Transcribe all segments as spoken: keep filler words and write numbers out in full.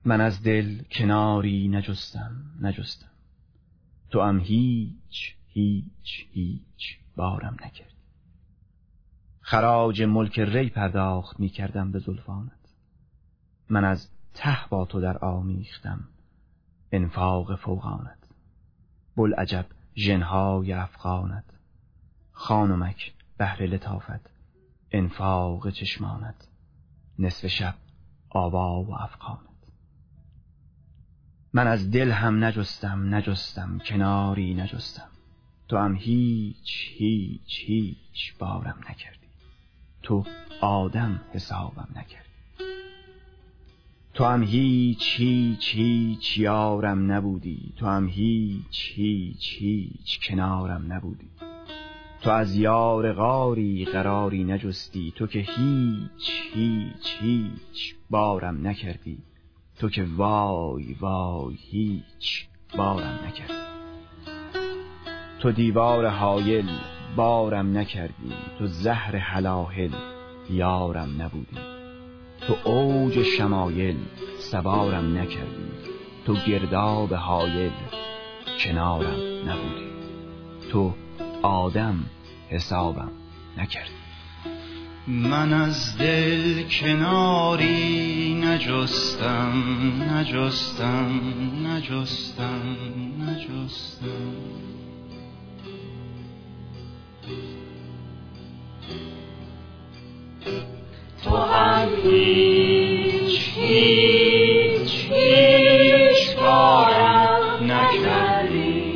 من از دل کناری نجستم نجستم، تو هم هیچ هیچ هیچ بارم نکردی. خراج ملک ری پرداخت می کردم به زلفانت، من از ته با تو در آمیختم انفاق فوقانت. بوالعجب ژنهای افغانت، خانمک بهر لطافت انفاق چشمانت. نصف شب آوا و افغانت. من از دل هم نجستم نجستم کناری نجستم، تو هم هیچ هیچ هیچ بارم نکردی. تو آدم حسابم نکردی. تو هم هیچ هیچ هیچ یارم نبودی، تو هم هیچ هیچ هیچ کنارم نبودی. تو از یار غاری قراری نجستی، تو که هیچ هیچ هیچ بارم نکردی. تو که وای وای هیچ بارم نکردی. تو دیوار حایل بارم نکردی، تو زهر هلاهل یارم نبودی. تو اوج شمایل سوارم نکردی، تو گرداب حایل کنارم نبودی. تو آدم حسابم نکردی. من از دل کناری نجستم نجستم نجستم نجستم. تو هم هیچ هیچ هیچ بارم نکردی.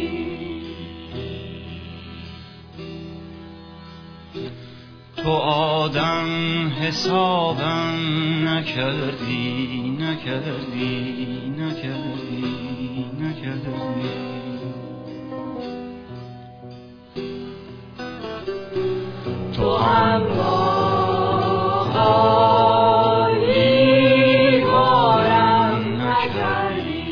تو آدم حسابم نکردی نکردی نکردی نکردی. تو هم واقعی بارم نکردی.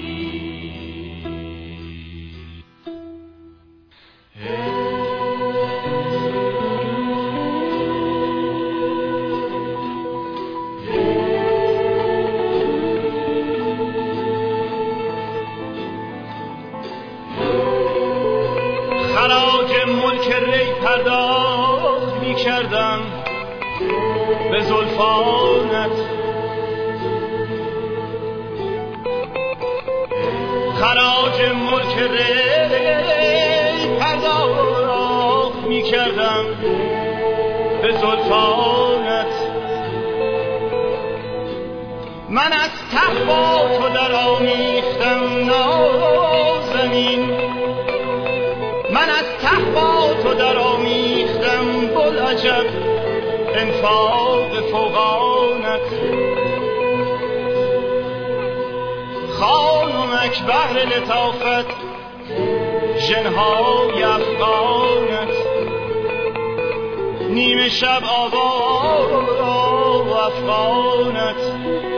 خراج ملک ری پرداخت می کردم به زلفانت، خراج ملک ری پرداخت می کردم به زلفانت. من از ته با تو در آمیختم نازنین، من از ته با تو در آمیختم بوالعجب انفاق فوقانت. خانمک بهر لطافت ژنهای افغانت. نیمه شب آوا و افغانت.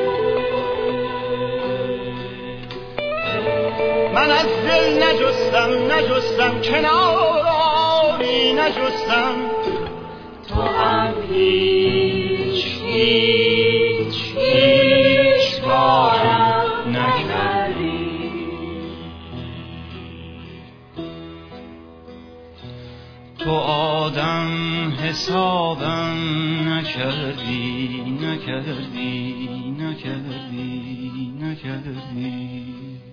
من از دل نجستم نجستم کناری نجستم، تو هم هیچ هیچ هیچ بارم نکردی. تو آدم حسابم نکردی نکردی نکردی نکردی.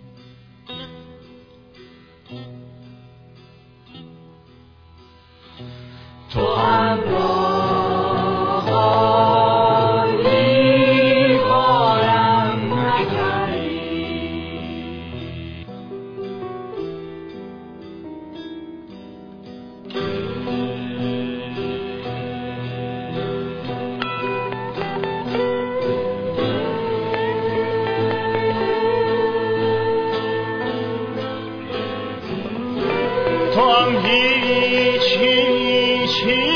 تو هم واقعی بارم نکردی. تو هم هیچ هیچ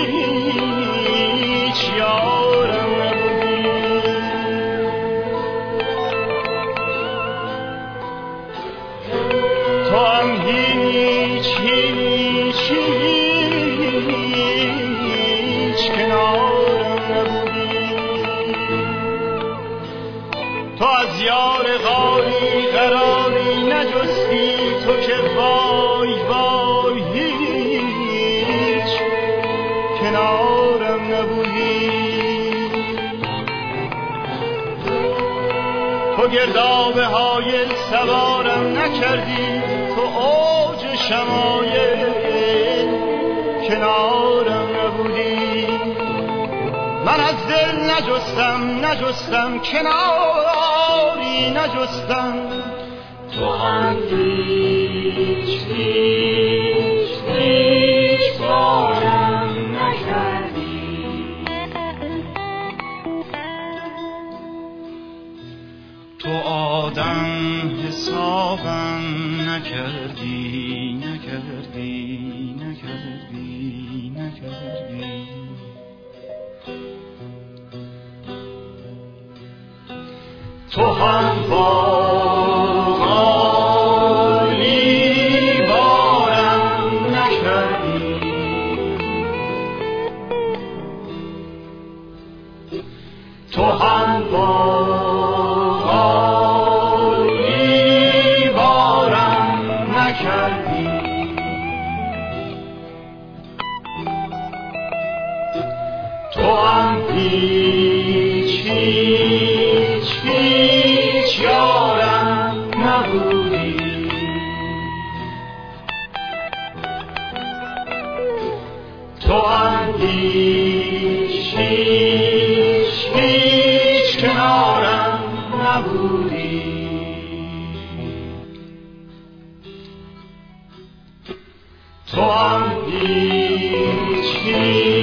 هیچ یارم نبودی. تو هم هیچ هیچ هیچ کنارم نبودی. تو از یار باری قراری نجستی تو که وای وای هیچ کنارم نبودی. تو گردابه های سوارم نکردی، تو اوج شمایل کنارم نبودی. من از دل نجستم نجستم کناری نجستم، تو هم هیچ هیچ هیچ بارم نکردی. تو آدم حسابم نکردی نکردی نکردی نکردی. تو هم باقالی بارم نکردی. تو هم باقالی بارم نکردی. تو هم هیچ هیچ هیچ یارم نبودی. تو هم هیچ هیچ هیچ کنارم نبودی. تو هم هیچ هیچ